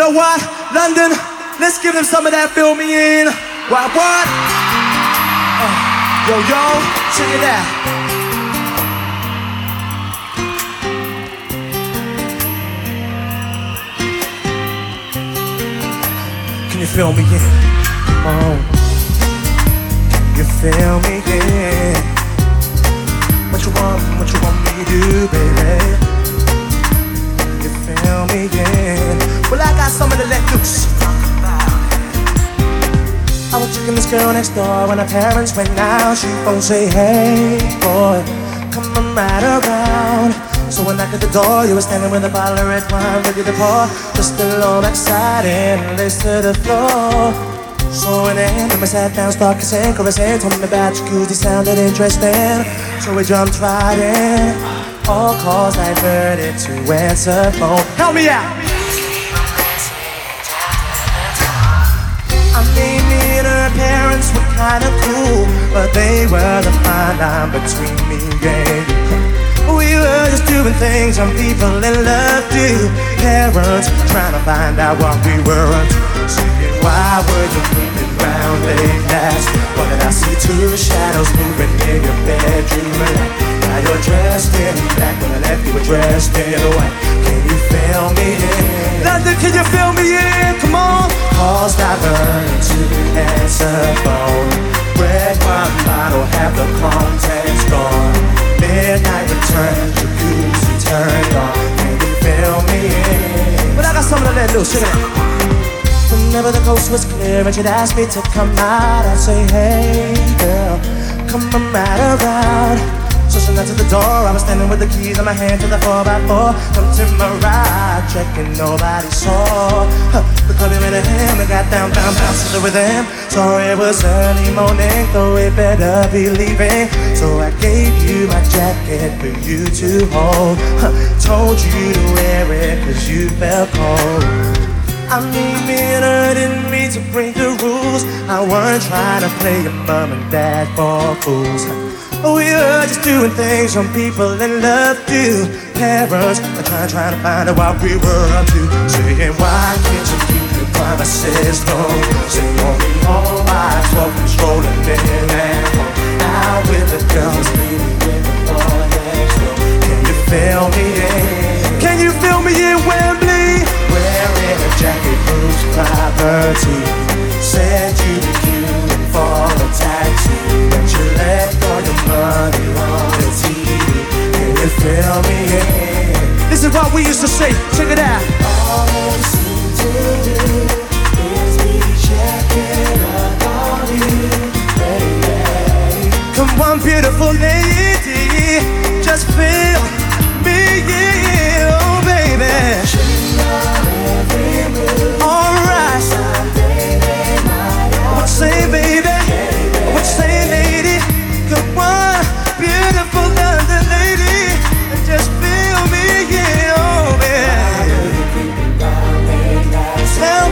know what? London, let's give them some of that fill me in. What? Yo, check it out. Can you feel me in? Come on. Can you feel me in? What you want me to do, baby? Can you feel me in? Well, I got something to let loose. I was checking this girl next door when her parents went out. She gon' say, hey, boy, come on right around. So when I knocked at the door, you were standing with a bottle of red wine ready to pour. Just a little excited, lace to the floor. So in the end, I sat down, started kissing, caressing. Told me about jacuzzi, sounded interesting. So we jumped right in. All calls diverted to answer phone. Help me out! I mean, me and her parents were kinda cool, but they were the fine line between me and you. We were just doing things some people in love do. Parents trying to find out what we were up to. Saying, why were you creeping round late last? What did I see? Two shadows moving in your bedroom light. Now you're dressed in black. When I left you were dressed in white. Can you feel me in? London, can you feel me in? Come on. Calls diverted to the answer phone. Red wine bottle, have the contents gone. Midnight return, jacuzzi turned on. Can you feel me in? But I got something to let loose, check it out. Whenever the coast was clear and she'd ask me to come out, I'd say, hey girl, come on right around. So she knocked at the door, I was standing with the keys in my hand to the 4x4. Come to my ride, checking nobody saw. The club in the hand, we got down, bouncing with them. So it was early morning, though we better be leaving. So I gave you my jacket for you to hold. Told you to wear it cause you felt cold. I mean, me and her didn't mean to break the rules. I weren't trying to play your mom and dad for fools. We were just doing things some people in love do. Parents are trying to find out what we were up to. Saying, why can't you keep your promises long? Saying, only home by 12 controlling in and home. Out with the girls, baby, with the boy next door. Can you feel me in? Can you feel me in Wembley? Wearing a jacket, Bruce property. Said you'd be queuing for a taxi, but you left all your money on the TV. Can you feel me in? This is what we used to say, check it out. All they seem to do is be checking up on you, baby. Come on, beautiful lady, just feel me in, oh baby. Alright. What you say, baby? What you say, lady? Come on, beautiful London lady, and just feel me, yeah, oh baby. Tell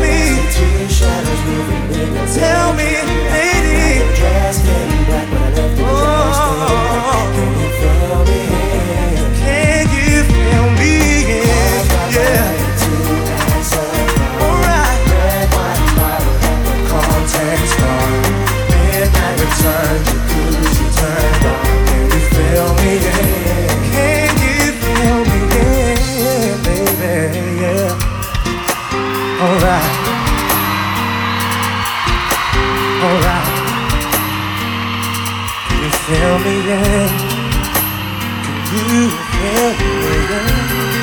me, lady. Oh, can you feel me, yeah, yeah. Turn, jacuzzi turned on. Can you feel me in? Can you feel me in, baby? Yeah. Alright. Alright. Can you feel me in? Can you feel me in?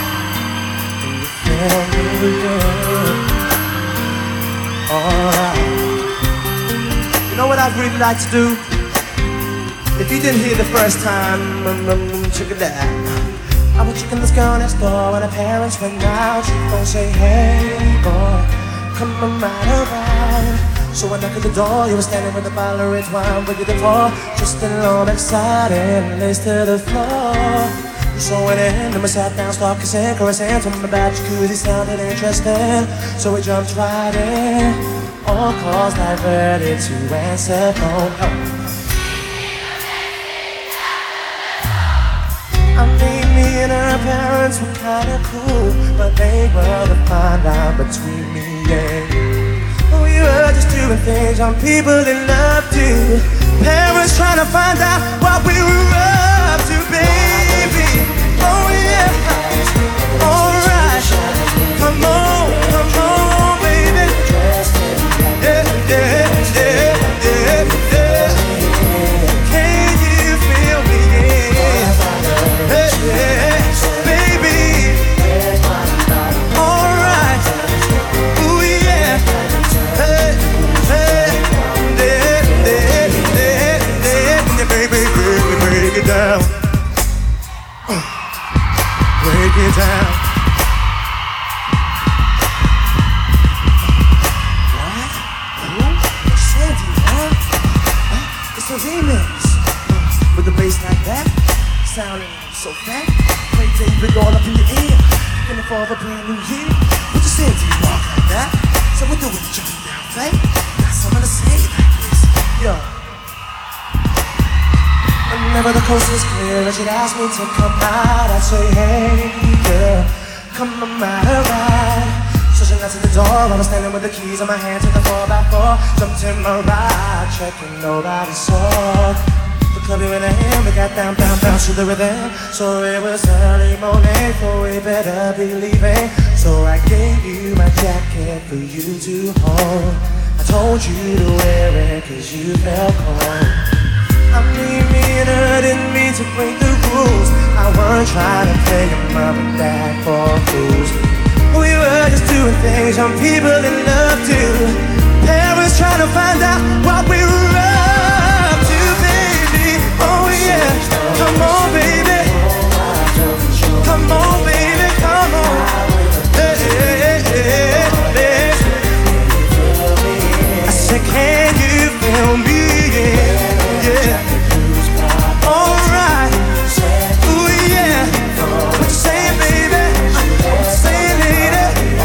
Can you feel me in? Alright. You know what I'd really like to do? If you didn't hear the first time, check it out. I was checking this girl next door when her parents went out. She gon' say, hey boy, come on right around. So I knocked at the door, you were standing with a bottle of red wine ready to pour. Just a little excited, lace to the floor. So in the end, I sat down, started kissing, caressing. Told me about jacuzzi, sounded interesting. So we jumped right in. All calls diverted to answer phone. I mean, me and her parents were kinda cool, but they were the fine line between me and you. We were just doing things young people in love do. Parents trying to find out what we were up to, baby. Oh yeah, alright. Come on, baby. Yeah, yeah, yeah, yeah, yeah. Can you feel me? Yeah, yeah, baby. Alright. Ooh yeah. Hey, hey, baby, break it down. Break it down. What? Who? Sandy, huh? It's a remix. With the bass like that, sounding so fat. Play David all up in your ear. Looking for the brand new year. What you say, do you walk like that? So we're doing it, jumping down, right? Got something to say like this. Yo. Whenever the coast was clear and she'd ask me to come out, I'd say, hey girl, come on my ride. So she knocked at the door, I was standing with the keys in my hand to the 4x4. Jumped in my ride, checking nobody saw. The club we went in, we got down, to the rhythm. So it was early morning, so we better be leaving. So I gave you my jacket for you to hold. I told you to wear it cause you felt cold. I mean, I didn't mean to break the rules. I wasn't trying to play your mom and dad for fools. We were just doing things young people in love do. Parents trying to find out what we were up to, baby. Oh yeah, come on, baby. Come on, baby, come on. Hey, hey, hey, hey. I said, can you feel me? Yeah. Alright. Ooh yeah. What you saying, baby? What you saying, lady?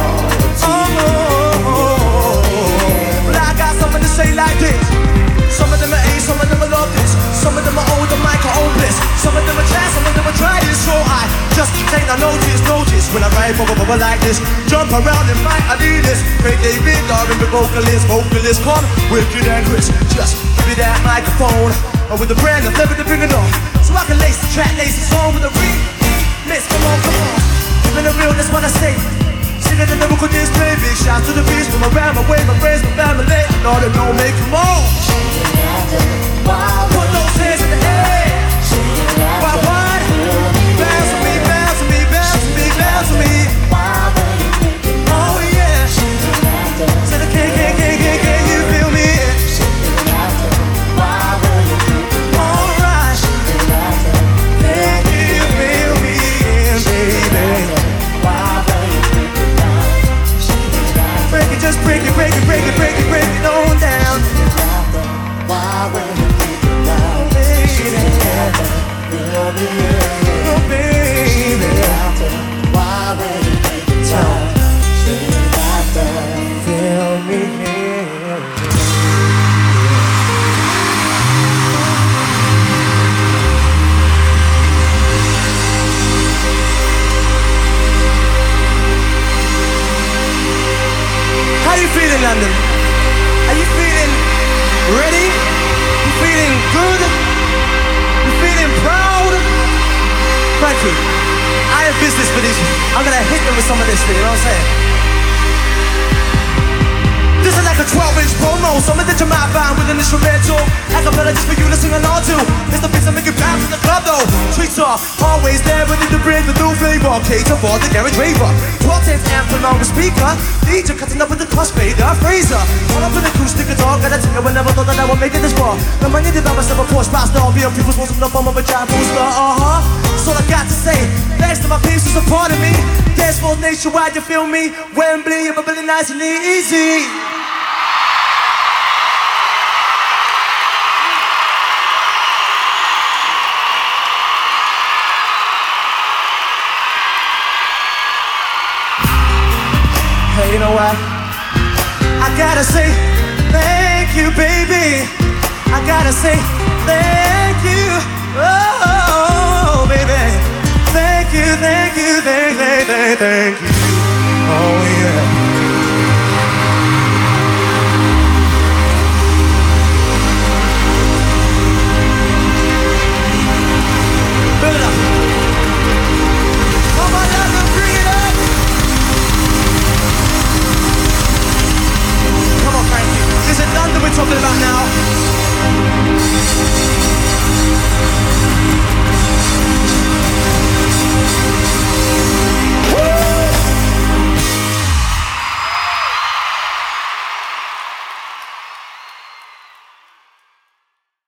Oh. Well, I got something to say like this. Some of them are A, some of them are love this. Some of them are old, the mic are hopeless. Some of them are try, some of them are try this. So I just take no notice when I write blah like this. Jump around in my Adidas. Great David, darling, the vocalist, come wicked and Chris. Just give me that microphone with the brand of never to bring it on. So I can lace the track, lace the song with a remix. Come on. Living the real, that's what I say. Singing the lyrical this, baby. Shout to the beast from around my way, my friends, my family. I know they don't make them all. Put those hands in the air. Why, what? Bounce to me, bounce to me, bounce to me, bounce to me. Oh yeah. Say the can you feel me? Alright. Can you feel me, baby? Break it, just break it, break it on down. Oh baby, feel me here. How you feeling, London? Are you feeling ready? You feeling good? You feeling proud? Thank you. I have business for this. I'm gonna hit them with some of this thing, you know what I'm saying? This is like a 12-inch promo, something that you might find with an instrumental. Acapella just for you to sing along to. It's the beats that make you bounce in the club though. Streets are always there, ready to bring the new flavor. Cater for the garage raver. 12-10 anthem on the speaker. DJ cutting up with the crossfader. Fraser, all up with the acoustic guitar. Gotta tell you, I never thought that I would make it this far. The money that I was never forced past all. Being people's most in the form of a giant booster. That's all I got to say. Thanks to my peeps who supported me. Dance for nationwide, you feel me? Wembley, but really nice and easy. Hey, you know what? I gotta say thank you, baby. I gotta say thank you. Oh, baby. Thank you. Oh, yeah.